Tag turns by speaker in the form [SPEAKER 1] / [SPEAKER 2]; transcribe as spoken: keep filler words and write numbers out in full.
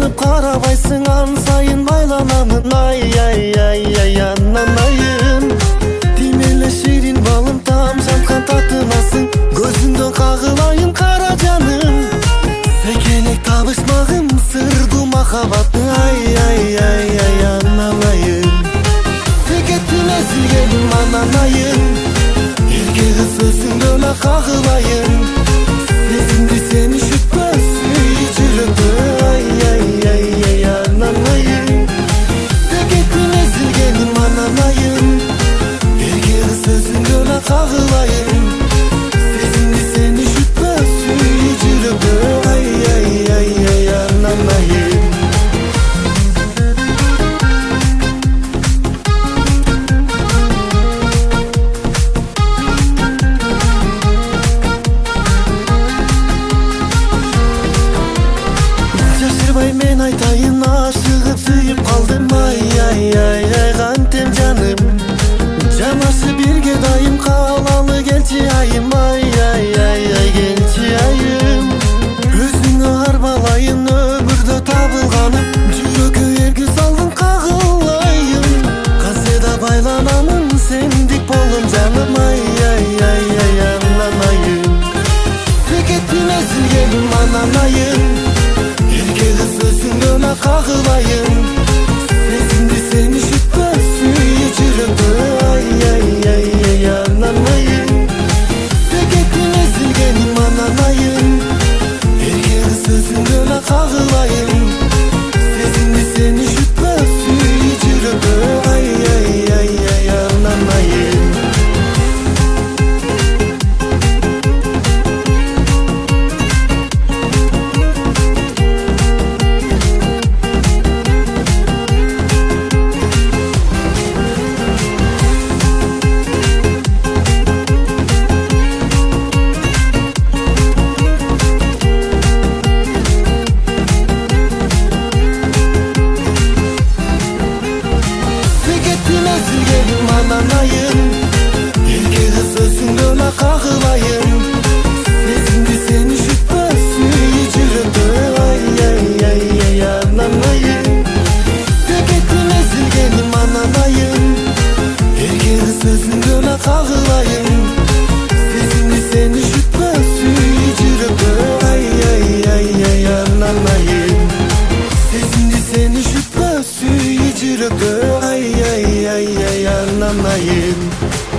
[SPEAKER 1] ырып карабайсың, ан сайын байланамын. Ай ай ай ай ананайым, тимеле ширин балым, тамшанткан татынасың. Көзүңдөн кагылайын кара жаным, секелек табышмагым сырдуу махабатты. Ай ай ай ай ананайым, секеттин эзилгеним ананайым, эрке кыз сөзүңдөн кагылайын. Сезимди сени шүтпөс жүрөктө. Ай ай ай ай ананайым, секеттин эзилгеним ананайым, эрке кыз сөзүңдөн кагылайын. Сезимди сени шүтпөс жүрөктө. Ай ай ай ай ананайым. Жашырбай мен айтайын, ашыгып сүйүп калдым. Ай ай ай ай кантем жаным, жанашы бирге дайым, каалалы келчи айым. Ай ай ай ай келчи айым, өзүңө арбалайын өмүрдө табылганым. Жүрөккө эрге салдың кагылайын, каседа байланамын сендик болом жаным. Ай ай ай ай ананайым, секеттин эзилгеним ананайым, эрке кыз сөзүңдөн кагылайын. Сезимди сени шүтпөс жүрөктө. Ай ай ай ай ананайым, секеттин эзилгеним ананайым, эрке кыз сөзүңдөн кагылайын. Сезимди сени шүтпөс жүрөктө. Ай ай ай ай ананайым. Секеттин эзилгеним ананайым, эрке кыз сөзүңдөн кагылайын. Сезимди сени шүтпөс жүрөктө. Ай ай ай ай ананайым, секеттин эзилгеним ананайым, эрке кыз сөзүңдөн кагылайын. Сезимди сени шүтпөс жүрөктө. Ай ай ай ай ананайым, сезимди сени шүтпөс жүрөктө. Ай ай ай ай ананайым.